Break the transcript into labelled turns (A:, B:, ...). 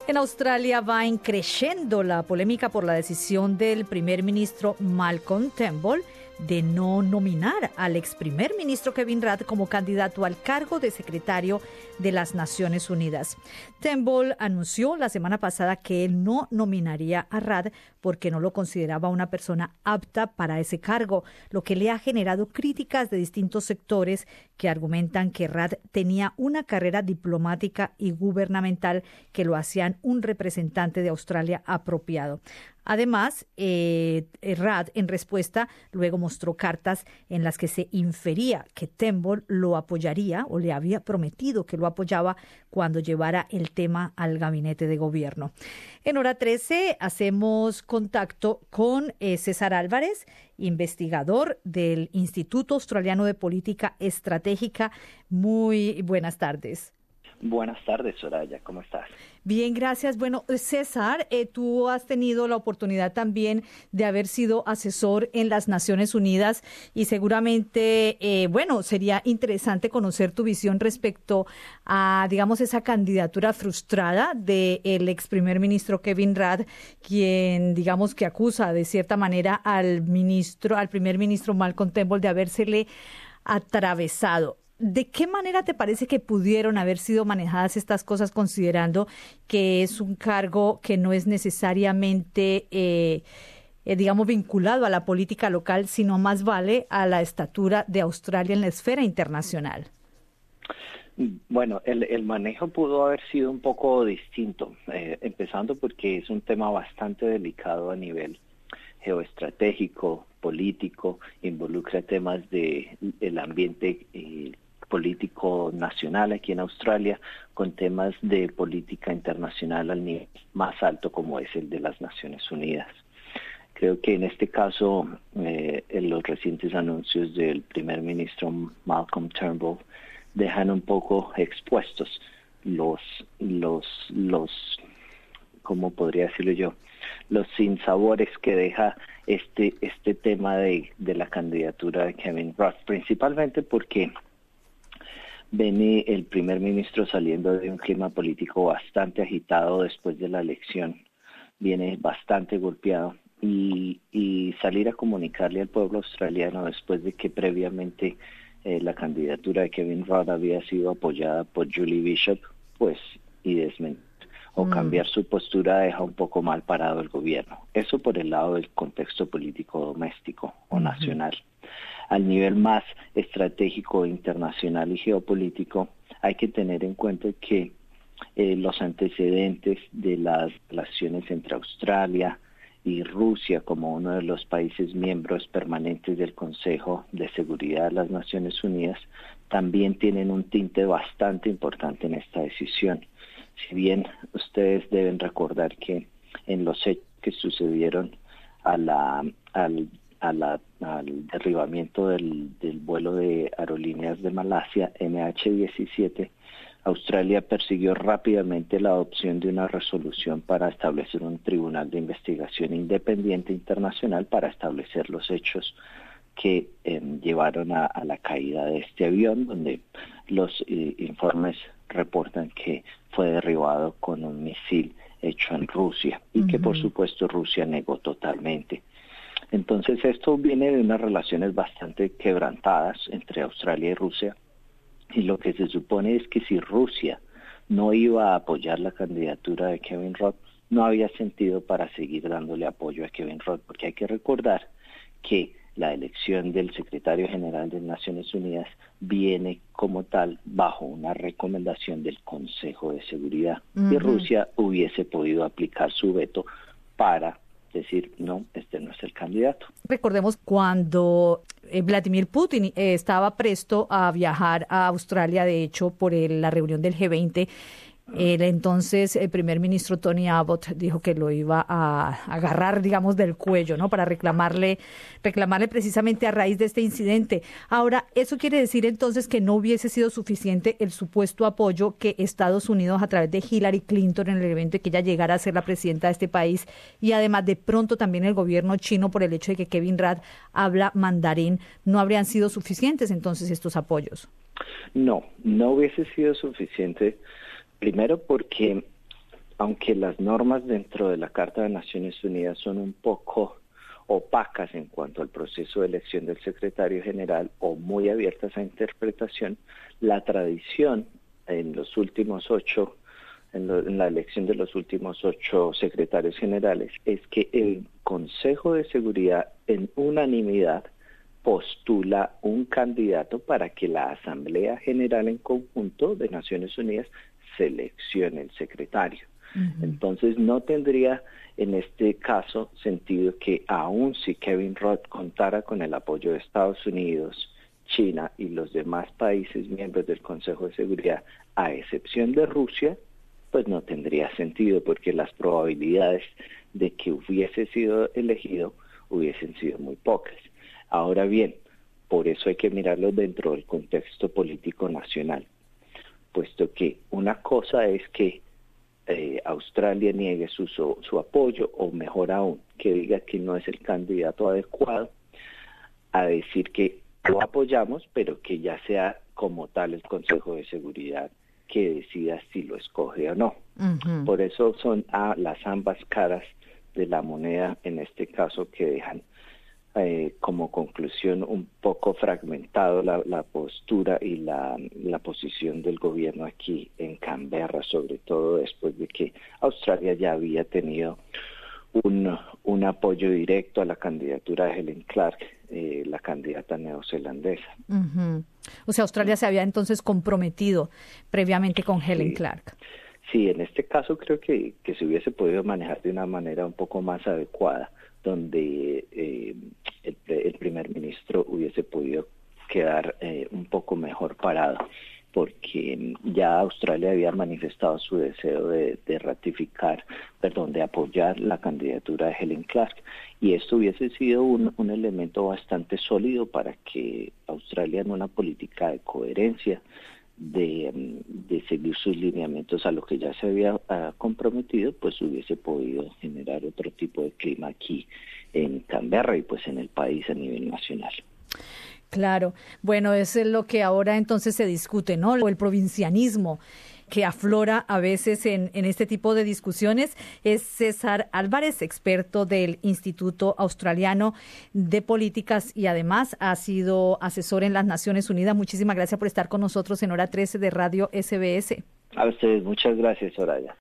A: En Australia va creciendo la polémica por la decisión del primer ministro Malcolm Turnbull de no nominar al ex primer ministro Kevin Rudd como candidato al cargo de secretario de las Naciones Unidas. Turnbull anunció la semana pasada que él no nominaría a Rudd porque no lo consideraba una persona apta para ese cargo, lo que le ha generado críticas de distintos sectores que argumentan que Rudd tenía una carrera diplomática y gubernamental que lo hacían un representante de Australia apropiado. Además, Rudd, en respuesta, luego mostró cartas en las que se infería que Turnbull lo apoyaría o le había prometido que lo apoyaba cuando llevara el tema al gabinete de gobierno. En Hora 13 hacemos contacto con César Álvarez, investigador del Instituto Australiano de Política Estratégica. Muy buenas tardes.
B: Buenas tardes, Soraya. ¿Cómo estás?
A: Bien, gracias. Bueno, César, tú has tenido la oportunidad también de haber sido asesor en las Naciones Unidas y seguramente, sería interesante conocer tu visión respecto a, digamos, esa candidatura frustrada del ex primer ministro Kevin Rudd, quien, digamos, que acusa de cierta manera al primer ministro Malcolm Turnbull de habérsele atravesado. ¿De qué manera te parece que pudieron haber sido manejadas estas cosas, considerando que es un cargo que no es necesariamente, vinculado a la política local, sino más vale a la estatura de Australia en la esfera internacional?
B: Bueno, el manejo pudo haber sido un poco distinto, empezando porque es un tema bastante delicado a nivel geoestratégico, político, involucra temas del ambiente político nacional aquí en Australia, con temas de política internacional al nivel más alto como es el de las Naciones Unidas. Creo que en este caso en los recientes anuncios del primer ministro Malcolm Turnbull dejan un poco expuestos los ¿cómo podría decirlo yo? Los sinsabores que deja este tema de la candidatura de Kevin Rudd, principalmente porque viene el primer ministro saliendo de un clima político bastante agitado después de la elección, viene bastante golpeado y salir a comunicarle al pueblo australiano después de que previamente la candidatura de Kevin Rudd había sido apoyada por Julie Bishop, y desmentir o cambiar su postura deja un poco mal parado el gobierno. Eso por el lado del contexto político doméstico o nacional. Al nivel más estratégico, internacional y geopolítico, hay que tener en cuenta que los antecedentes de las relaciones entre Australia y Rusia como uno de los países miembros permanentes del Consejo de Seguridad de las Naciones Unidas también tienen un tinte bastante importante en esta decisión. Si bien ustedes deben recordar que en los hechos que sucedieron al derribamiento del vuelo de aerolíneas de Malasia, MH17, Australia persiguió rápidamente la adopción de una resolución para establecer un tribunal de investigación independiente internacional para establecer los hechos que llevaron a la caída de este avión, donde los informes reportan que fue derribado con un misil hecho en Rusia y que por supuesto Rusia negó totalmente. Entonces esto viene de unas relaciones bastante quebrantadas entre Australia y Rusia, y lo que se supone es que si Rusia no iba a apoyar la candidatura de Kevin Rudd, no había sentido para seguir dándole apoyo a Kevin Rudd, porque hay que recordar que la elección del secretario general de Naciones Unidas viene como tal bajo una recomendación del Consejo de Seguridad, y Rusia hubiese podido aplicar su veto para decir, no, este no es el candidato.
A: Recordemos cuando Vladimir Putin estaba presto a viajar a Australia, de hecho, por la reunión del G20, entonces el primer ministro Tony Abbott dijo que lo iba a agarrar, digamos, del cuello, ¿no? Para reclamarle precisamente a raíz de este incidente. Ahora, ¿eso quiere decir entonces que no hubiese sido suficiente el supuesto apoyo que Estados Unidos, a través de Hillary Clinton en el evento, de que ella llegara a ser la presidenta de este país, y además de pronto también el gobierno chino por el hecho de que Kevin Rudd habla mandarín, no habrían sido suficientes entonces estos apoyos?
B: No hubiese sido suficiente. Primero porque aunque las normas dentro de la Carta de Naciones Unidas son un poco opacas en cuanto al proceso de elección del secretario general o muy abiertas a interpretación, la tradición en los últimos 8, en la elección de los últimos 8 secretarios generales, es que el Consejo de Seguridad en unanimidad postula un candidato para que la Asamblea General en conjunto de Naciones Unidas seleccione el secretario. Entonces no tendría en este caso sentido que aun si Kevin Rudd contara con el apoyo de Estados Unidos, China y los demás países miembros del Consejo de Seguridad, a excepción de Rusia, pues no tendría sentido porque las probabilidades de que hubiese sido elegido hubiesen sido muy pocas. Ahora bien, por eso hay que mirarlo dentro del contexto político nacional, puesto que una cosa es que Australia niegue su apoyo, o mejor aún, que diga que no es el candidato adecuado, a decir que lo apoyamos, pero que ya sea como tal el Consejo de Seguridad que decida si lo escoge o no. Por eso son las ambas caras de la moneda, en este caso, que dejan como conclusión un poco fragmentado la postura y la posición del gobierno aquí en Canberra, sobre todo después de que Australia ya había tenido un apoyo directo a la candidatura de Helen Clark, la candidata neozelandesa.
A: O sea, Australia se había entonces comprometido previamente con Helen Clark.
B: Sí, en este caso creo que se hubiese podido manejar de una manera un poco más adecuada, donde el primer ministro hubiese podido quedar un poco mejor parado, porque ya Australia había manifestado su deseo de apoyar la candidatura de Helen Clark, y esto hubiese sido un elemento bastante sólido para que Australia, en una política de coherencia, de seguir sus lineamientos a lo que ya se había comprometido, pues hubiese podido generar otro tipo de clima aquí en Canberra y pues en el país a nivel nacional.
A: Claro, bueno, eso es lo que ahora entonces se discute, ¿no? El provincianismo que aflora a veces en este tipo de discusiones. Es César Álvarez, experto del Instituto Australiano de Políticas y además ha sido asesor en las Naciones Unidas. Muchísimas gracias por estar con nosotros en Hora 13 de Radio SBS.
B: A ustedes, muchas gracias, Soraya.